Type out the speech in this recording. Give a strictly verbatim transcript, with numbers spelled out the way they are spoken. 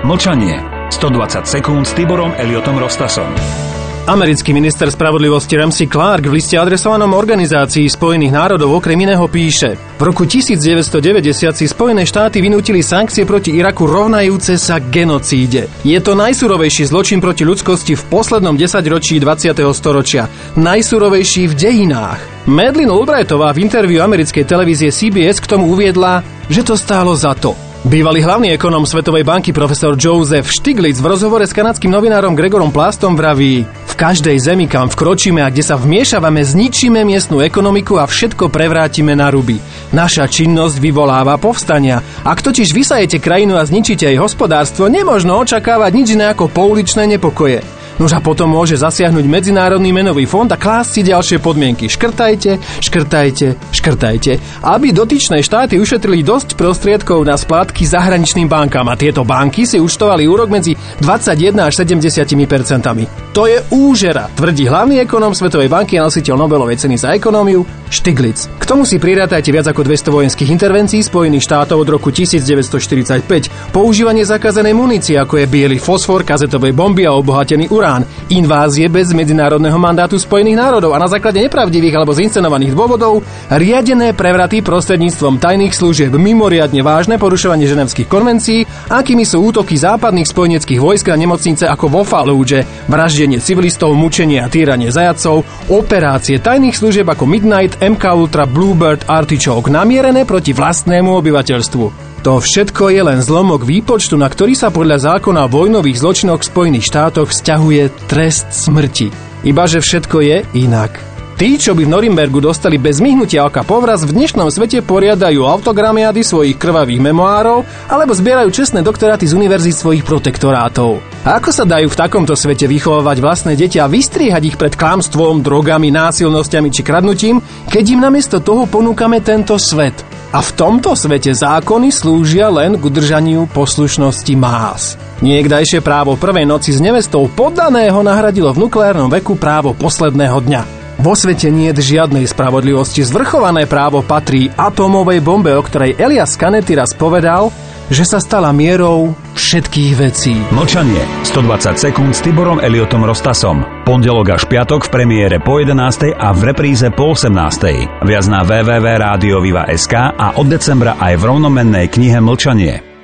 Mlčanie. stodvadsať sekúnd s Tiborom Elliotom Rostasom. Americký minister spravodlivosti Ramsey Clark v liste adresovanom Organizácii Spojených národov okrem iného píše: v roku devätnásťstodeväťdesiat si Spojené štáty vynútili sankcie proti Iraku rovnajúce sa genocíde. Je to najsurovejší zločin proti ľudskosti v poslednom desaťročí dvadsiateho storočia. Najsurovejší v dejinách. Madeleine Albrightová v interviu americkej televízie C B S k tomu uviedla, že to stálo za to. Bývalý hlavný ekonóm Svetovej banky profesor Joseph Stiglitz v rozhovore s kanadským novinárom Gregorom Plastom vraví: v každej zemi, kam vkročíme a kde sa vmiešavame, zničíme miestnu ekonomiku a všetko prevrátime na ruby. Naša činnosť vyvoláva povstania. Ak totiž vysajete krajinu a zničíte jej hospodárstvo, nemožno očakávať nič iné ako pouličné nepokoje. Nož a potom môže zasiahnuť Medzinárodný menový fond a klásť si ďalšie podmienky. Škrtajte, škrtajte, škrtajte, aby dotyčné štáty ušetrili dosť prostriedkov na splátky zahraničným bankám a tieto banky si účtovali úrok medzi dvadsaťjeden až sedemdesiat percent. To je úžera, tvrdí hlavný ekonóm Svetovej banky a nositeľ Nobelovej ceny za ekonómiu Stiglitz. K tomu si prirátajte viac ako dvesto vojenských intervencií Spojených štátov od roku devätnásťstoštyridsaťpäť, používanie zakázanej munície ako je biely fosfor, kazetovej bomby a obohatený urán, invázie bez medzinárodného mandátu Spojených národov a na základe nepravdivých alebo zinscenovaných dôvodov, riadené prevraty prostredníctvom tajných služieb, mimoriadne vážne porušovanie ženevských konvencií, akými sú útoky západných spojeneckých vojsk na nemocnice ako vo Fallúdže, vraždenie civilistov, mučenie a týranie zajatcov, operácie tajných služieb ako Midnight, em ká Ultra, Bluebird, Artichoke, namierené proti vlastnému obyvateľstvu. To všetko je len zlomok výpočtu, na ktorý sa podľa zákona o vojnových zločinoch v Spojených štátoch vzťahuje trest smrti. Ibaže všetko je inak. Tí, čo by v Norimbergu dostali bez myhnutia oka povraz, v dnešnom svete poriadajú autogramiády svojich krvavých memoárov alebo zbierajú čestné doktoráty z univerzít svojich protektorátov. A ako sa dajú v takomto svete vychovávať vlastné deti a vystriehať ich pred klamstvom, drogami, násilnosťami či kradnutím, keď im namiesto toho ponúkame tento svet? A v tomto svete zákony slúžia len k udržaniu poslušnosti más. Niekdajšie právo prvej noci s nevestou poddaného nahradilo v nukleárnom veku právo posledného dňa. Vo svete nie je žiadnej spravodlivosti. Zvrchované právo patrí atómovej bombe, o ktorej Elias Canetti raz povedal, že sa stala mierou všetkých vecí. Mlčanie. stodvadsať sekúnd s Tiborom Elliotom Rostasom. Pondelok až piatok v premiére po jedenástej a v repríze po osemnástej. Viac na w w w bodka rádio viva bodka es ká a od decembra aj v rovnomennej knihe Mlčanie.